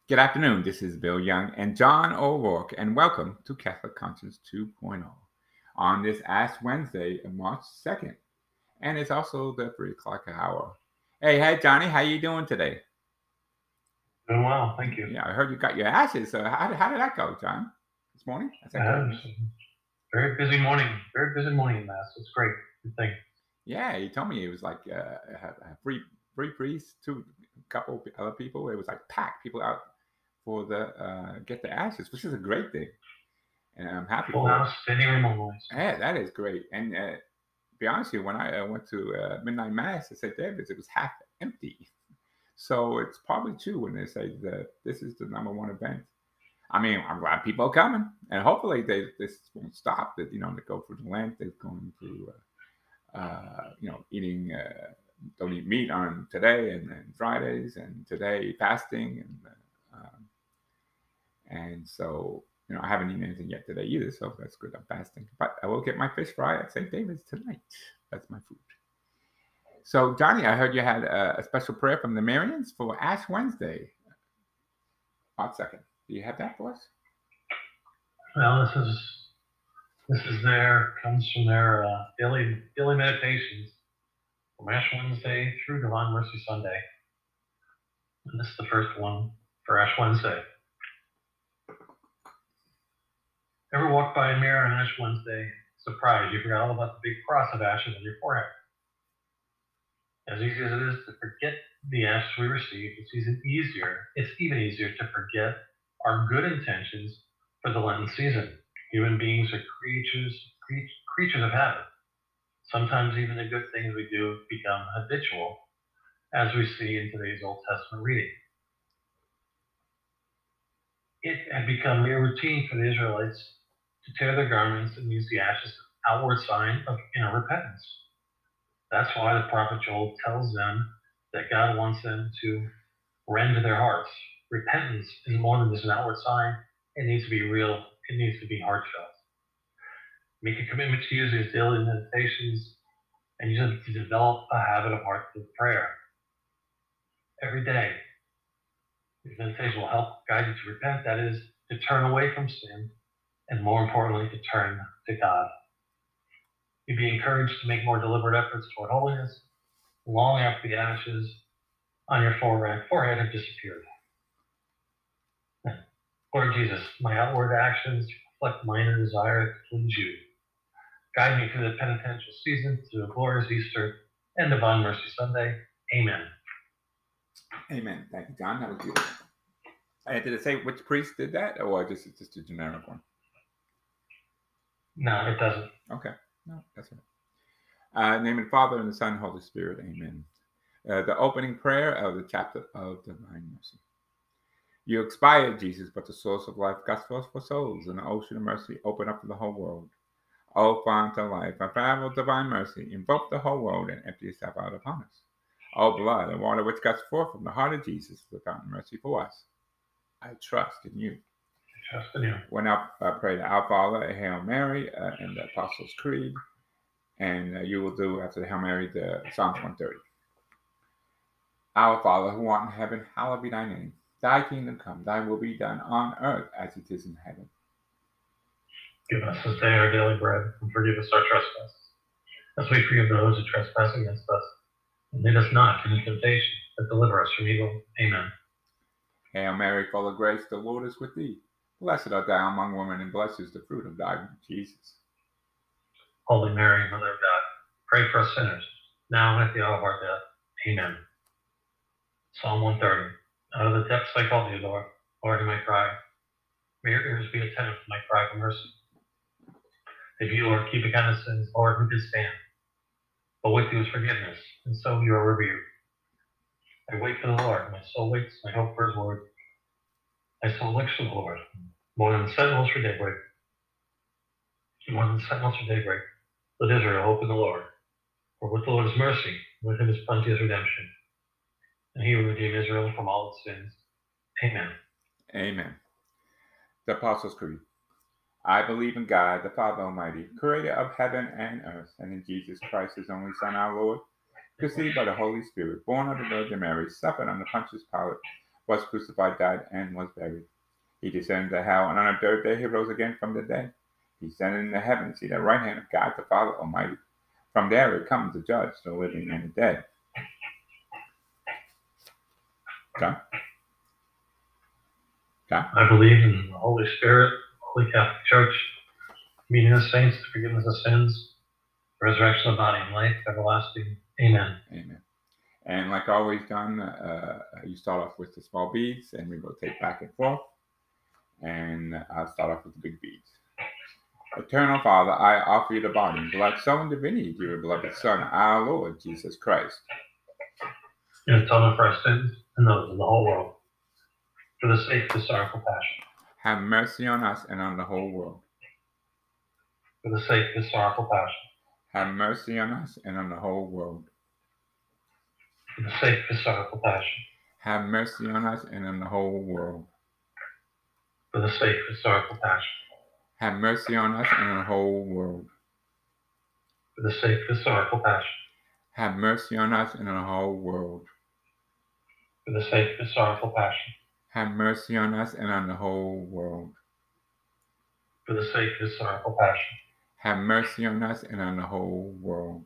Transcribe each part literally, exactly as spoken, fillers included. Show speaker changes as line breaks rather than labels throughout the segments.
Good afternoon. This is Bill Young and John O'Rourke, and welcome to Catholic Conscience 2.0 on this Ash Wednesday, March second. And it's also the three o'clock hour. Hey, hey, Johnny, how you doing today?
Doing well, thank you.
Yeah, I heard you got your ashes. So how, how did that go, John? This morning? Is that
Uh,
good?
very busy morning. Very busy morning in Mass. It's great. Good thing.
Yeah, he told me it was like uh, a free free priest, two couple other people. It was like packed people out for the uh, get the ashes, which is a great thing, and I'm happy
Full
for it.
house, standing room only. So.
Yeah, that is great. And uh, be honest with you, when I uh, went to uh, midnight mass at Saint David's, it was half empty. So it's probably true when they say that this is the number one event. I mean, I'm glad people are coming, and hopefully they this won't stop. That you know they go through the Lent, they're going through, uh, uh, you know, eating uh, don't eat meat on today and, and Fridays, and today fasting, and uh, um, and so you know I haven't eaten anything yet today either, so that's good. I'm fasting, but I will get my fish fry at Saint David's tonight. That's my food. So, Johnny, I heard you had a, a special prayer from the Marians for Ash Wednesday. One second. Do you have that for us?
Well, this is this is their comes from their uh, daily daily meditations from Ash Wednesday through Divine Mercy Sunday. And this is the first one for Ash Wednesday. Ever walk by a mirror on Ash Wednesday, surprised you forgot all about the big cross of ashes on your forehead? As easy as it is to forget the ashes we receive, it's even easier. It's even easier to forget our good intentions for the Lenten season. Human beings are creatures creatures of habit. Sometimes even the good things we do become habitual, as we see in today's Old Testament reading. It had become mere routine for the Israelites to tear their garments and use the ashes as an outward sign of inner repentance. That's why the prophet Joel tells them that God wants them to rend their hearts. Repentance is more than just an outward sign. It needs to be real. It needs to be heartfelt. Make a commitment to use these daily meditations and use them to develop a habit of heartfelt prayer. Every day, these meditations will help guide you to repent, that is, to turn away from sin, and more importantly, to turn to God. You'd be encouraged to make more deliberate efforts toward holiness long after the ashes on your forehead, forehead have disappeared. Lord Jesus, my outward actions reflect my inner desire to please you. Guide me through the penitential season to a glorious Easter and Divine Mercy Sunday. Amen.
Amen. Thank you, John. That was beautiful. And did it say which priest did that, or just just a generic one?
No, it doesn't.
Okay. No, that's it. Uh, name of the Father and the Son and Holy Spirit. Amen. Uh, the opening prayer of the chapter of Divine Mercy. You expired, Jesus, but the source of life, gospel for souls, and the ocean of mercy open up to the whole world. O fount of life, unfathomable divine mercy, invoke the whole world and empty yourself out upon us. O blood and water which gush forth from the heart of Jesus, the fountain of mercy for us. I trust in you.
I trust in you.
When I uh, pray the Our Father, a Hail Mary, uh, and the Apostles' Creed, and uh, you will do after the Hail Mary the Psalms one thirty. Our Father, who art in heaven, hallowed be thy name. Thy kingdom come, thy will be done on earth as it is in heaven.
Give us this day our daily bread, and forgive us our trespasses, as we forgive those who trespass against us. And lead us not into temptation, but deliver us from evil. Amen.
Hail Mary, full of grace, the Lord is with thee. Blessed art thou among women, and blessed is the fruit of thy womb, Jesus.
Holy Mary, Mother of God, pray for us sinners, now and at the hour of our death. Amen. Psalm one thirty. Out of the depths I call thee, Lord. Lord, hear my cry. May your ears be attentive to my cry for mercy. If you, Lord, keep account of sins, Lord, who can stand? But with you is forgiveness, and so you are rebuked. I wait for the Lord. My soul waits, I hope for his word. My soul looks for the Lord, more than sentinels for daybreak. More than sentinels for daybreak. Let Israel hope in the Lord. For with the Lord is mercy, with him is plenteous redemption. And he will redeem Israel from all its sins. Amen.
Amen. The Apostles' Creed. I believe in God, the Father Almighty, creator of heaven and earth, and in Jesus Christ, his only Son, our Lord, conceived by the Holy Spirit, born of the Virgin Mary, suffered under Pontius Pilate, was crucified, died, and was buried. He descended to hell, and on the third day he rose again from the dead. He ascended into heaven, seated at the right hand of God the Father Almighty. From there he comes to judge the living and the dead. John? John?
I believe in the Holy Spirit, Holy Catholic Church, meeting of saints, forgiveness of sins, resurrection of body and life, everlasting. Amen.
Amen. And like always, John, uh, you start off with the small beads, and we rotate back and forth. And I'll start off with the big beads. Eternal Father, I offer you the body and blood, soul, and divinity of your beloved Son, our Lord Jesus Christ.
In atonement for our sins and those of the whole world, for the sake of the sorrowful passion.
Have mercy on us and on the whole world.
For the sake of the sorrowful passion.
Have mercy on us and on the whole world.
For the sake of the sorrowful passion.
Have mercy on us and on the whole world.
For the sake of the sorrowful passion.
Have mercy on us and on the whole world.
For the sake of the sorrowful passion.
Have mercy on us and on the whole world.
For the sake of the sorrowful passion.
Have mercy on us and on the whole world.
For the sake of the sorrowful passion.
Have mercy on us and on the whole world.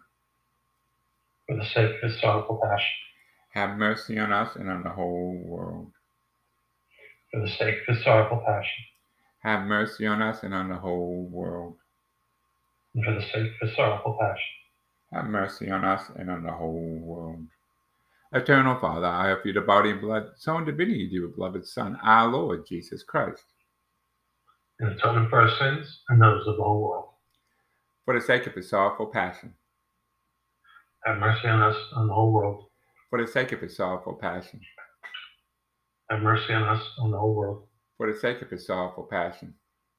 For the sake of the sorrowful passion.
Have mercy on us and on the whole world.
For the sake of the sorrowful passion.
Have mercy on us and on the whole world.
And for the sake of the sorrowful passion.
Have mercy on us and on the whole world. Eternal Father, I offer you the body and blood, soul, and divinity of your beloved Son, our Lord Jesus Christ.
In atonement for our sins and those of the whole world.
For the sake of his sorrowful passion.
Have mercy on us and the whole world.
For the sake of his sorrowful passion.
Have mercy on us and the whole world.
For the sake of his sorrowful passion.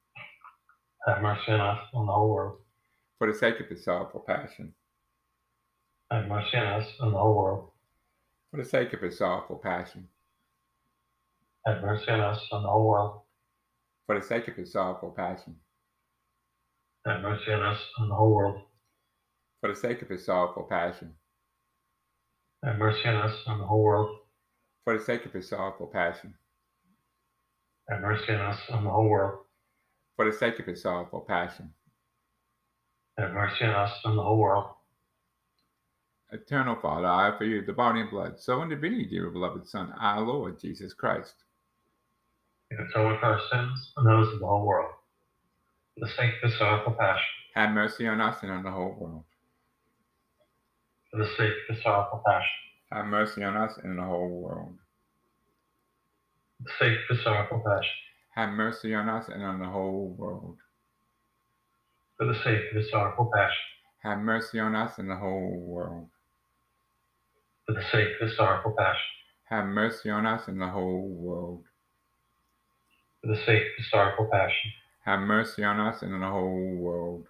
Have mercy on us and the whole world.
For the sake of his sorrowful passion.
Have mercy on us and the whole world.
For the sake of his sorrowful passion.
Have mercy on us and the whole world.
For the sake of his sorrowful passion.
Have mercy on us and the whole world.
For the sake of his sorrowful passion.
Have mercy on us and the whole world.
For the sake of his sorrowful passion.
Have mercy on us and the whole world.
For the sake of his sorrowful passion.
Have mercy on us and the whole world.
Eternal Father, I offer you the body and blood, soul, and divinity of your beloved Son, our Lord Jesus Christ.
In atonement for our sins and those of the whole world. For the sake of the sorrowful passion.
Have mercy on us and on the whole world.
For the sake of the sorrowful passion.
Have mercy on us and on the whole world.
For the sake of the sorrowful passion.
Have mercy on us and on the whole world.
For the sake of the sorrowful passion.
Have mercy on us and the whole world.
For the sake of the sorrowful passion.
Have mercy on us and the whole world.
For the sake of the sorrowful passion.
Have mercy on us and on the whole world.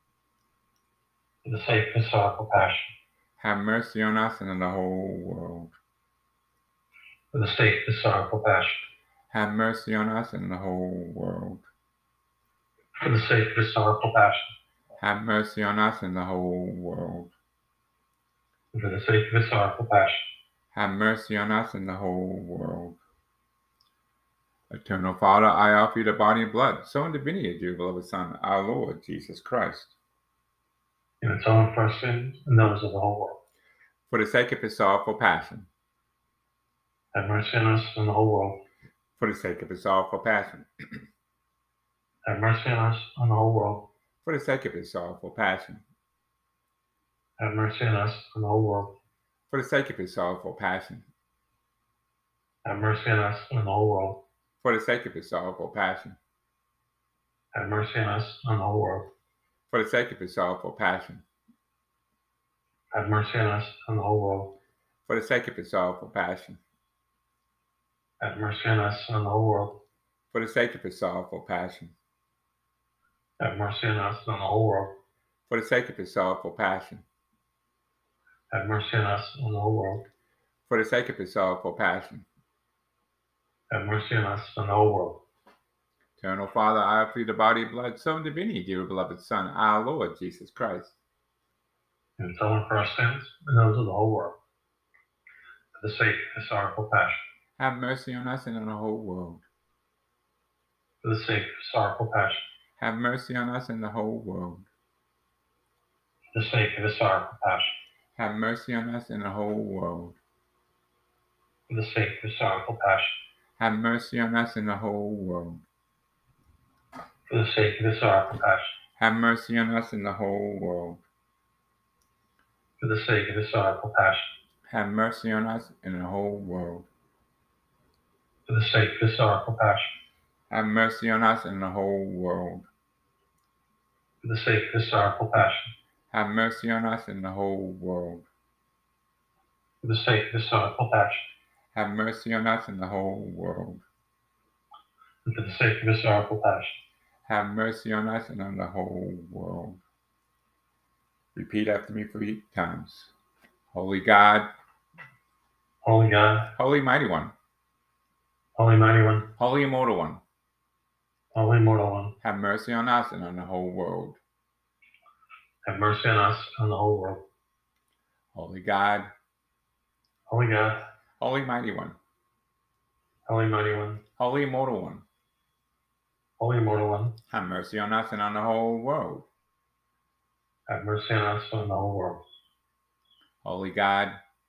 For the sake of the sorrowful passion.
Have mercy on us and on the whole world.
For the sake of the sorrowful passion.
Have mercy on us and the whole world.
For the sake of the sorrowful passion.
Have mercy on us and the whole world.
And for the sake of the sorrowful passion.
Have mercy on us and the whole world. Eternal Father, I offer you the body and blood, soul, and divinity of your beloved Son, our Lord Jesus Christ.
In atonement for our sins and those of the whole world.
For the sake of his sorrowful passion.
Have mercy on us and the whole world.
For the sake of his sorrowful passion.
Have mercy on us and the whole world.
For the sake of his sorrowful passion.
Have mercy on us and the whole world.
For the sake of his sorrowful passion.
Have mercy on us and the whole world.
For the sake of his sorrowful passion.
Have mercy on us and the whole world.
For the sake of his sorrowful passion.
Have mercy on us and the whole world.
For the sake of his sorrowful passion.
Have mercy on us and the whole world.
For the sake of his sorrowful passion.
Have mercy on us and the whole world.
For the sake of his sorrowful passion.
Have mercy on us and the whole world.
For the sake of his sorrowful passion.
Have mercy on us and the whole world.
Eternal Father, I offer you the body, blood, soul, and divinity of your beloved Son, our Lord Jesus Christ.
In atonement for our sins and those of the whole world. For the sake of the sorrowful passion.
Have mercy on us and on the whole world.
For the sake of his sorrowful passion.
Have mercy on us and the whole world.
For the sake of his sorrowful passion.
Have mercy on us and the whole world.
For the sake of his sorrowful passion.
Have mercy on us and the whole world.
For the sake of his sorrowful passion.
Have mercy on us and the whole world.
For the sake of his sorrowful passion.
Have mercy on us and the whole world.
For the sake of his sorrowful passion.
Have mercy on us and the whole world.
For the sake of his sorrowful passion.
Have mercy on us and the whole world.
For the sake of his sorrowful passion.
Have mercy on us and the whole world.
And for the sake of his sorrowful passion.
Have mercy on us and on the whole world. Repeat after me three times. Holy God,
Holy God,
Holy Mighty One,
Holy Mighty One,
Holy Immortal One,
Holy Immortal One,
have mercy on us and on the whole world.
have mercy on us and on the whole world.
Holy God,
Holy God,
Holy Mighty One,
Holy Mighty One,
Holy Immortal One,
Holy Immortal One,
have mercy on us and on the whole world.
have mercy on us and on the whole world.
Holy God,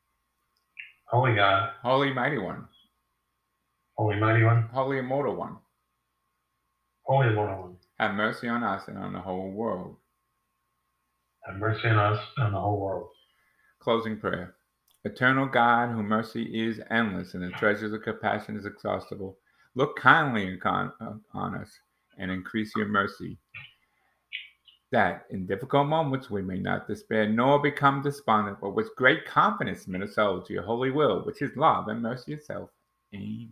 Holy God,
Holy Mighty One,
Holy Mighty One,
Holy Immortal One,
Holy Immortal One,
have mercy on us and on the whole world.
have mercy on us and on the whole world.
Closing prayer. Eternal God, whose mercy is endless and the treasures of compassion is exhaustible, look kindly upon, on us and increase your mercy, that in difficult moments we may not despair nor become despondent, but with great confidence submit ourselves to your holy will, which is love and mercy itself. Amen.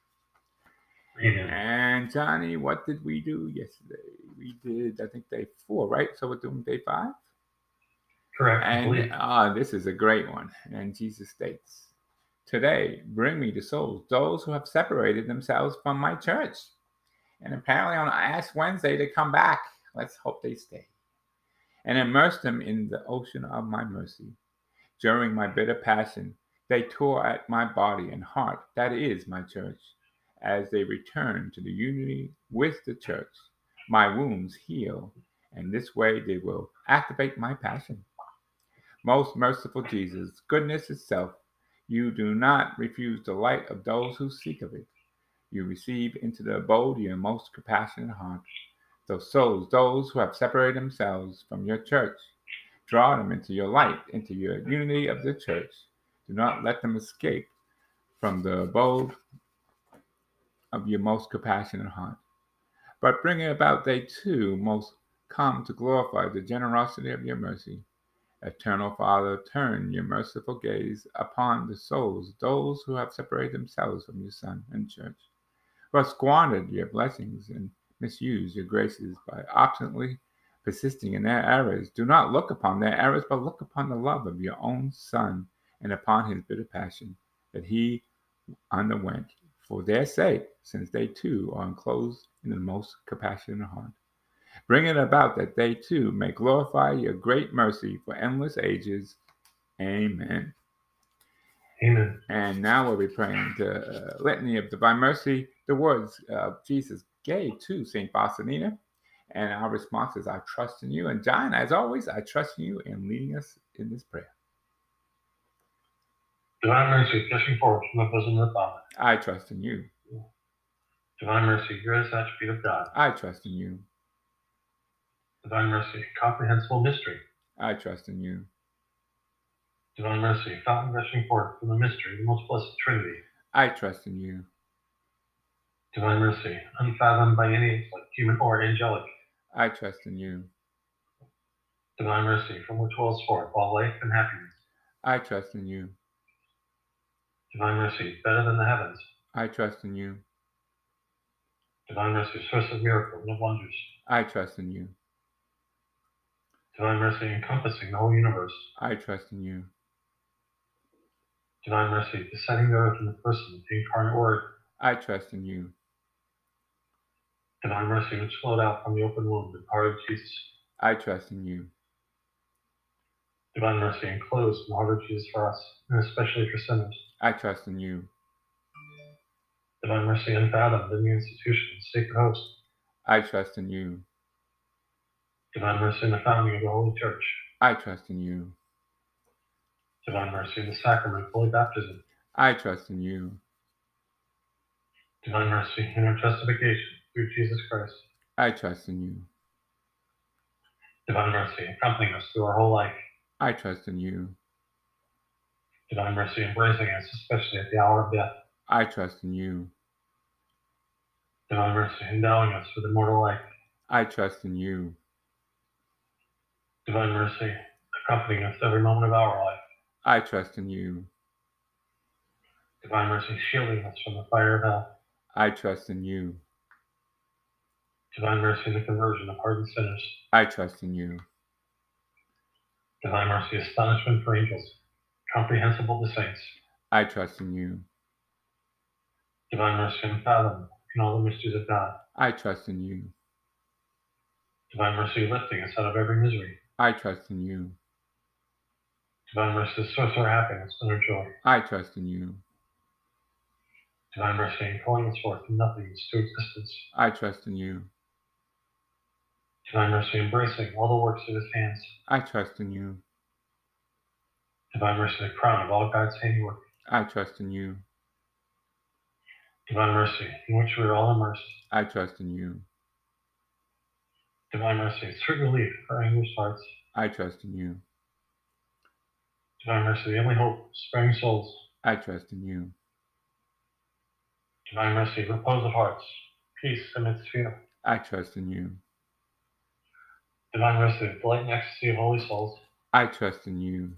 Amen.
And Johnny, what did we do yesterday? We did, I think, day four, right? So we're doing day five?
Correct.
And uh, this is a great one. And Jesus states, today, bring me the souls, those who have separated themselves from my church. And apparently on Ash Wednesday, they come back. Let's hope they stay. And immerse them in the ocean of my mercy. During my bitter passion, they tore at my body and heart, that is my church. As they return to the unity with the church, my wounds heal, and this way they will activate my passion. Most merciful Jesus, goodness itself, you do not refuse the light of those who seek of it. You receive into the abode your most compassionate heart. Those souls, those who have separated themselves from your church, draw them into your light, into your unity of the church. Do not let them escape from the abode of your most compassionate heart. But bring it about they too most come to glorify the generosity of your mercy. Eternal Father, turn your merciful gaze upon the souls, those who have separated themselves from your Son and church, who have squandered your blessings and misused your graces by obstinately persisting in their errors. Do not look upon their errors, but look upon the love of your own Son and upon his bitter passion that he underwent for their sake, since they too are enclosed in the most compassionate heart. Bring it about that they too may glorify your great mercy for endless ages. Amen.
Amen.
And now we'll be praying the uh, Litany of Divine Mercy, the words uh, Jesus gave to Saint Faustina. And our response is, I trust in you. And John, as always, I trust in you in leading us in this prayer.
Divine mercy, gushing forth from the bosom of the Father.
I trust in you.
Divine mercy, greatest attribute of God.
I trust in you.
Divine mercy, comprehensible mystery.
I trust in you.
Divine mercy, fountain gushing forth from the mystery of the most blessed Trinity.
I trust in you.
Divine mercy, unfathomed by any intellect, human or angelic.
I trust in you.
Divine mercy, from which wells forth all life and happiness.
I trust in you.
Divine mercy, better than the heavens.
I trust in you.
Divine mercy, source of miracles and of wonders.
I trust in you.
Divine mercy, encompassing the whole universe.
I trust in you.
Divine mercy, descending the earth in the person of the incarnate Word.
I trust in you.
Divine mercy, which flowed out from the open womb and heart of Jesus.
I trust in you.
Divine mercy, enclosed in the heart of Jesus for us, and especially for sinners.
I trust in you.
Divine mercy unfathomed in the institution of the sacred host.
I trust in you.
Divine mercy in the founding of the Holy Church.
I trust in you.
Divine mercy in the sacrament of holy baptism.
I trust in you.
Divine mercy in our justification through Jesus Christ.
I trust in you.
Divine mercy accompanying us through our whole life.
I trust in you.
Divine mercy embracing us, especially at the hour of death.
I trust in you.
Divine mercy endowing us with immortal life.
I trust in you.
Divine mercy accompanying us every moment of our life.
I trust in you.
Divine mercy shielding us from the fire of hell.
I trust in you.
Divine mercy in the conversion of hardened sinners.
I trust in you.
Divine mercy astonishment for angels, comprehensible to saints.
I trust in you.
Divine mercy unfathomed in all the mysteries of God.
I trust in you.
Divine mercy lifting us out of every misery.
I trust in you.
Divine mercy the source of our happiness and our joy.
I trust in you.
Divine mercy in calling us forth from nothingness to existence.
I trust in you.
Divine mercy embracing all the works of his hands.
I trust in you.
Divine mercy the crown of all God's handiwork.
I trust in you.
Divine mercy in which we are all immersed.
I trust in you.
Divine mercy sweet relief for anguished hearts.
I trust in you.
Divine mercy the only hope of sparing souls.
I trust in you.
Divine mercy repose of hearts, peace amidst fear.
I trust in you.
Divine mercy the delight and ecstasy of holy souls.
I trust in you.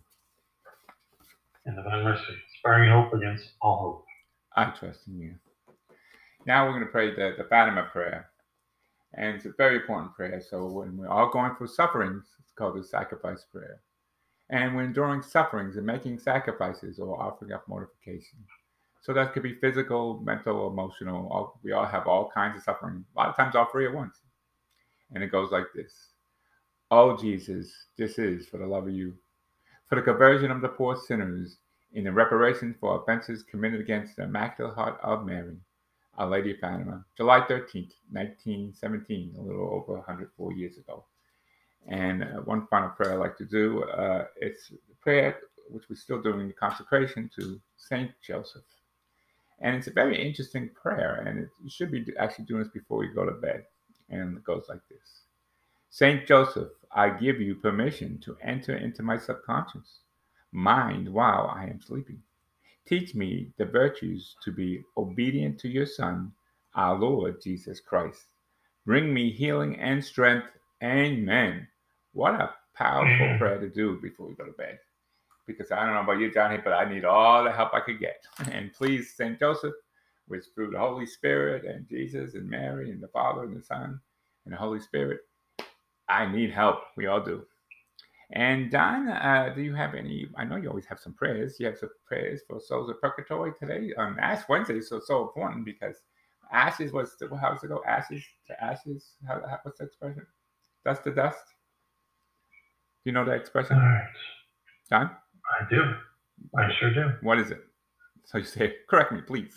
And divine mercy sparing hope against all hope.
I trust in you. Now we're going to pray the, the Fatima prayer. And it's a very important prayer. So when we're all going through sufferings, it's called the sacrifice prayer. And we're enduring sufferings and making sacrifices or offering up mortification. So that could be physical, mental, emotional. All, we all have all kinds of suffering. A lot of times all three at once. And it goes like this. Oh, Jesus, this is for the love of you, for the conversion of the poor sinners, in the reparation for offenses committed against the Immaculate Heart of Mary, Our Lady of Fatima, July thirteenth, nineteen seventeen, a little over one hundred four years ago. And uh, one final prayer I'd like to do, uh, it's a prayer which we're still doing the consecration to Saint Joseph. And it's a very interesting prayer, and it, you should be actually doing this before you go to bed. And it goes like this. Saint Joseph, I give you permission to enter into my subconscious mind while I am sleeping. Teach me the virtues to be obedient to your Son, our Lord Jesus Christ. Bring me healing and strength. Amen. What a powerful prayer to do before we go to bed. Because I don't know about you, Johnny, but I need all the help I could get. And please, Saint Joseph, which through the Holy Spirit and Jesus and Mary and the Father and the Son and the Holy Spirit, I need help. We all do. And Don, uh, do you have any? I know you always have some prayers. You have some prayers for souls of purgatory today on Ash Wednesday, so it's so important because ashes was the, how does it go? Ashes to ashes. How, how what's the expression? Dust to dust. Do you know that expression,
All right.
Don?
I do. I sure do.
What is it? So you say, correct me, please.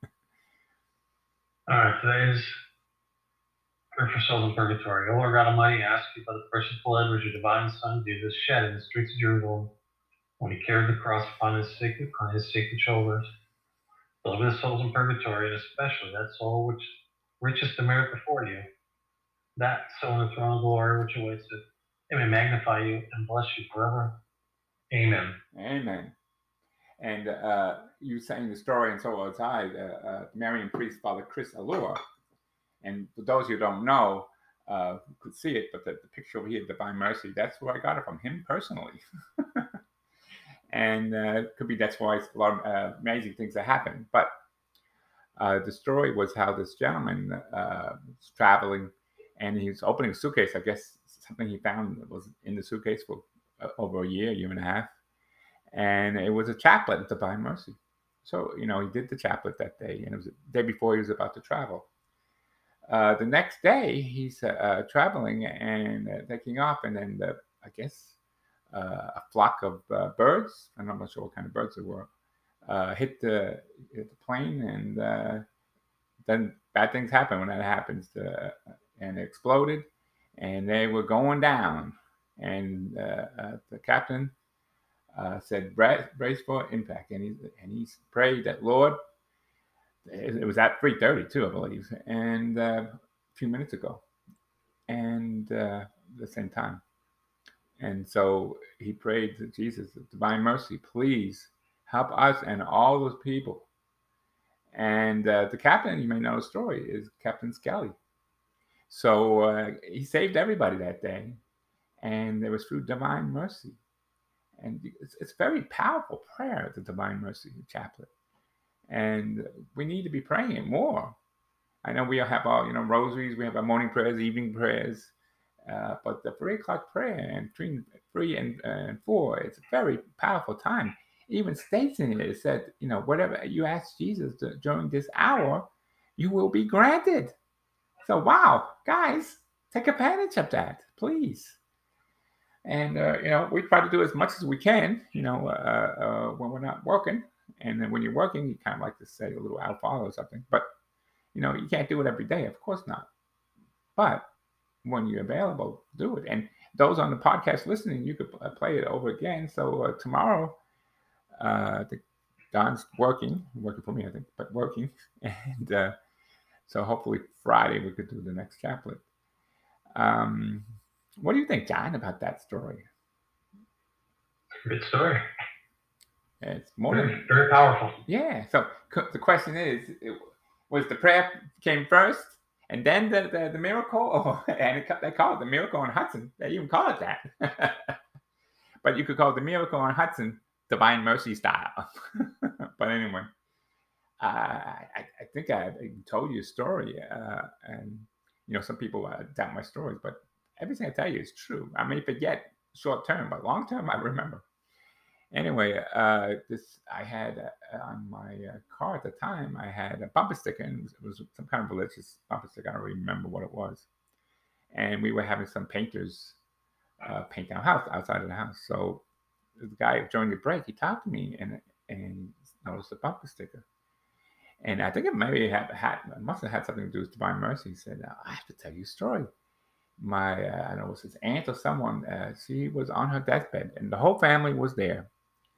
All right. Today's prayer for souls in purgatory. O Lord God Almighty, I ask you by the precious blood which your divine Son Jesus shed in the streets of Jerusalem when he carried the cross upon his sacred, on his sacred shoulders, deliver the souls in purgatory, and especially that soul which richest to merit before you, that soul in the throne of glory which awaits it. It may magnify you and bless you forever. Amen.
Amen. And uh, you sang the story, and so was I, uh, uh, Marian priest, Father Chris Allure. And for those who don't know, uh, who could see it, but the, the picture over here, Divine Mercy, that's where I got it from, him personally. And uh, it could be that's why it's a lot of uh, amazing things that happen. But uh, the story was how this gentleman uh, was traveling, and he was opening a suitcase. I guess something he found was in the suitcase for uh, over a year, year and a half. And it was a chaplet of Divine Mercy. So, you know, he did the chaplet that day, and it was the day before he was about to travel. Uh, the next day, he's uh, uh, traveling and uh, taking off, and then the, I guess uh, a flock of uh, birds, I'm not sure what kind of birds they were, uh, hit, the, hit the plane, and uh, then bad things happen when that happens. Uh, and it exploded, and they were going down. And uh, uh, the captain uh, said, brace, brace for impact. And he, and he prayed that, Lord, it, it was at three thirty too, I believe, and uh, a few minutes ago, and uh, the same time. And so he prayed to Jesus, divine mercy, please help us and all those people. And uh, the captain, you may know the story, is Captain Skelly. So uh, he saved everybody that day, and it was through divine mercy. And it's, it's a very powerful prayer, the divine mercy chaplet. And we need to be praying it more. I know we have our, you know, rosaries, we have our morning prayers, evening prayers, uh, but the three o'clock prayer and between three and, uh, and four, it's a very powerful time. Even states in it, it said, you know, whatever you ask Jesus to, during this hour, you will be granted. So, wow, guys, take advantage of that, please. And, uh, you know, we try to do as much as we can, you know, uh, uh, when we're not working. And then when you're working, you kind of like to say a little Our Father or something. But, you know, you can't do it every day. Of course not. But when you're available, do it. And those on the podcast listening, you could play it over again. So uh, tomorrow, uh, the, Don's working, working for me, I think, but working. And uh, so hopefully Friday we could do the next chaplet. Um, what do you think, John, about that story?
Good story.
It's more
very,
than,
very powerful.
Yeah. So the question is, it, was the prayer came first and then the, the, the miracle? Or, and it, they call it the miracle on Hudson. They even call it that. But you could call it the miracle on Hudson divine mercy style. But anyway, uh, I, I think I, I told you a story. Uh, and, you know, some people uh, doubt my stories, but everything I tell you is true. I may forget short term, but long term, I remember. Anyway, uh, this I had uh, on my uh, car at the time. I had a bumper sticker, and it was some kind of religious bumper sticker. I don't really remember what it was. And we were having some painters uh, paint our house outside of the house. So the guy during the break, he talked to me and and noticed the bumper sticker. And I think it maybe had, had it must have had something to do with divine mercy. He said, "I have to tell you a story. My uh, I don't know, it was his aunt or someone. Uh, she was on her deathbed, and the whole family was there."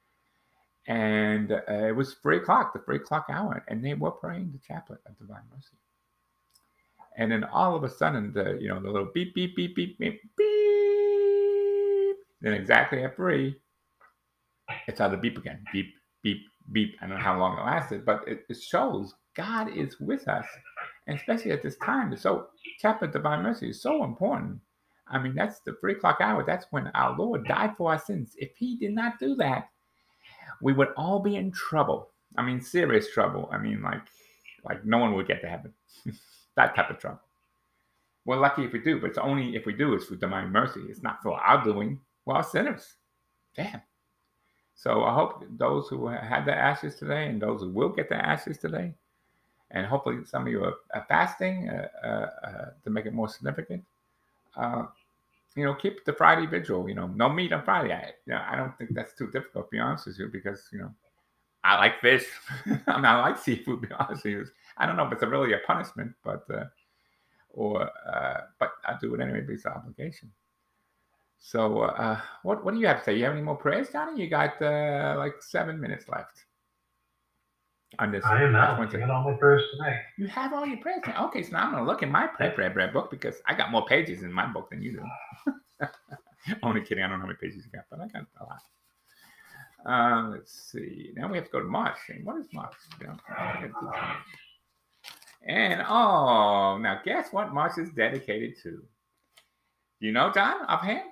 And uh, it was three o'clock, the three o'clock hour, and they were praying the chaplet of divine mercy. And then all of a sudden, the you know the little beep beep beep beep beep beep. Then exactly at three, it started to beep again, beep beep beep. I don't know how long it lasted, but it, it shows God is with us, and especially at this time. So chaplet of divine mercy is so important. I mean, that's the three o'clock hour. That's when our Lord died for our sins. If He did not do that, we would all be in trouble. I mean, serious trouble. I mean, like, like no one would get to heaven. That type of trouble. We're lucky if we do, but it's only if we do, it's for divine mercy. It's not for our doing. We're all sinners. Damn. So I hope those who had their ashes today and those who will get their ashes today, and hopefully some of you are, are fasting uh, uh, uh, to make it more significant. Uh, You know, keep the Friday vigil. You know, no meat on Friday. I, you know, I don't think that's too difficult, to be honest with you, because you know, I like fish. I mean, I like seafood. To be honest with you, I don't know if it's a really a punishment, but uh, or uh, but I do it anyway because it's an obligation. So, uh, what what do you have to say? You have any more prayers, Johnny? You got uh, like seven minutes left on this.
I am now. I got all my prayers tonight.
You have all your prayers tonight. Okay, so now I'm gonna look at my prayer prayer prayer book because I got more pages in my book than you do. Only kidding. I don't know how many pages you got, but I got a lot. Uh, let's see. Now we have to go to March. And what is March? You know, and oh, now guess what March is dedicated to? You know, John, offhand?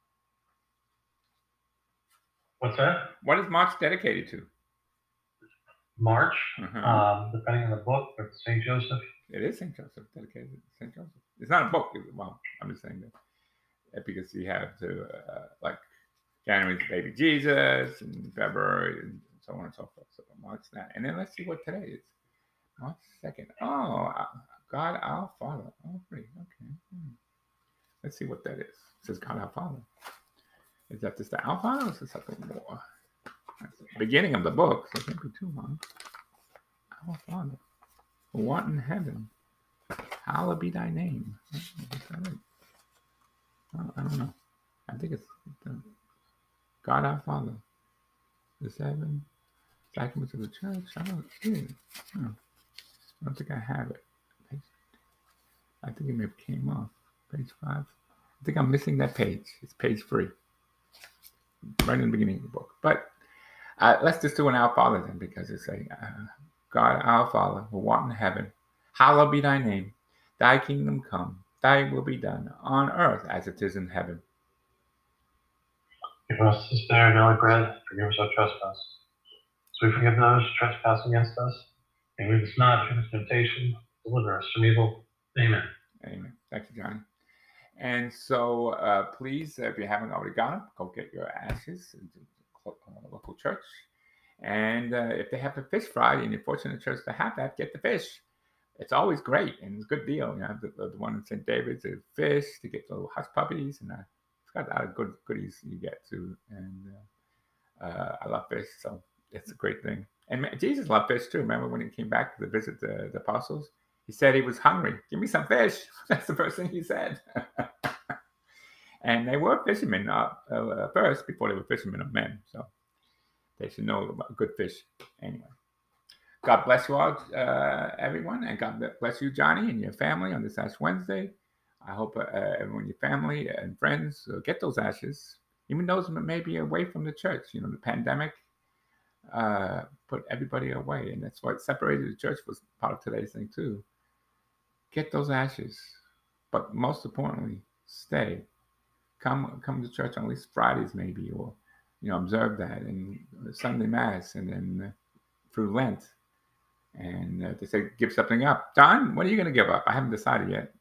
What's that?
What is March dedicated to?
March,
uh-huh.
um, depending on the book, but Saint Joseph.
It is Saint Joseph, dedicated to Saint Joseph. It's not a book. Well, I'm just saying that because you have to, uh, like, January's baby Jesus, and February, and so on and so forth. So March that. And then let's see what today is. March second. Oh, God our Father. Oh, three. Okay. Hmm. Let's see what that is. It says God our Father. Is that just the Our Father or is it something more? That's the beginning of the book, so it can't be too long. Our Father. who art in heaven, hallowed be thy name. Is that it? Oh, I don't know. I think it's uh, God our Father, the seven sacraments of the church. I don't see it. Oh, I don't think I have it. I think it may have came off. Page five. I think I'm missing that page. It's page three. Right in the beginning of the book. But uh, let's just do an Our Father then, because it's a uh, God our Father, who art in heaven, hallowed be thy name. Thy kingdom come. Thy will be done on earth as it is in heaven.
Give us this day our daily bread. Forgive us our trespasses, so we forgive those who trespass against us. And lead us not into temptation. Deliver us from evil. Amen.
Amen. Thank you, Johnny. And so, uh, please, if you haven't already got them, go get your ashes in the local church. And uh, if they have a fish fry, and you're fortunate in the church to have that, get the fish. It's always great and it's a good deal. You know, the, the one in Saint David's is fish to get the little hush puppies, and uh, it's got a lot of good goodies you get too. And uh, uh, I love fish, so it's a great thing. And Jesus loved fish too. Remember when he came back to visit the, the apostles? He said he was hungry. Give me some fish. That's the first thing he said. And they were fishermen uh, uh, first before they were fishermen of men. So they should know about good fish. Anyway, God bless you all, uh, everyone. And God bless you, Johnny, and your family on this Ash Wednesday. I hope uh, everyone, your family and friends, uh, get those ashes. Even those maybe away from the church. You know, the pandemic uh, put everybody away. And that's what separated the church was part of today's thing too. Get those ashes, but most importantly, stay. Come, come to church on at least Fridays, maybe, or you know, observe that, and Sunday Mass, and then uh, through Lent. And uh, they say give something up. Don, what are you going to give up? I haven't decided yet.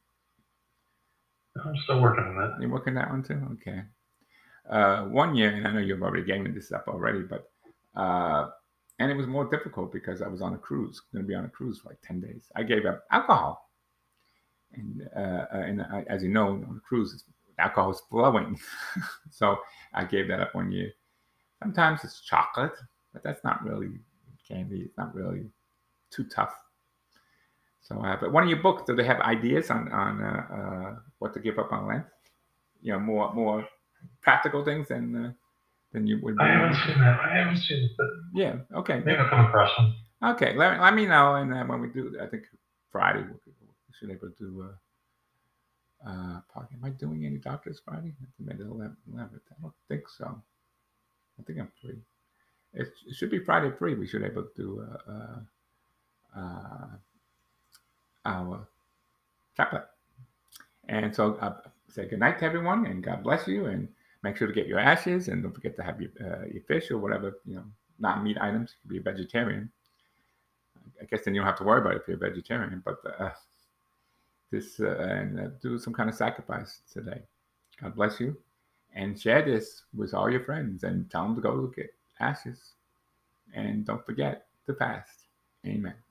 I'm still working on that.
You're working that one too? Okay. Uh, one year, and I know you've already given this up already, but uh, and it was more difficult because I was on a cruise. Going to be on a cruise for like ten days. I gave up alcohol. And, uh, and I, as you know, on the cruise, alcohol is flowing. So I gave that up one year. Sometimes it's chocolate, but that's not really candy. It's not really too tough. So, uh, but one of your books, do they have ideas on on uh, uh, what to give up on Lent? You know, more more practical things than uh, than you would.
I haven't seen that. I haven't seen it, but
yeah, okay.
Maybe I'll come across them.
Okay, let, let me know, and then when we do, I think Friday we should be able to do. Uh, Uh, party. Am I doing any doctors Friday? Maybe eleven. I don't think so. I think I'm free. It, it should be Friday free. We should be able to do uh, uh, uh, our chaplet. And so uh, say good night to everyone, and God bless you, and make sure to get your ashes, and don't forget to have your, uh, your fish or whatever, you know, non-meat items. You can be a vegetarian. I guess then you don't have to worry about it if you're a vegetarian, but uh, this uh, and uh, do some kind of sacrifice today. God bless you, and share this with all your friends, and tell them to go get ashes, and don't forget to fast. Amen.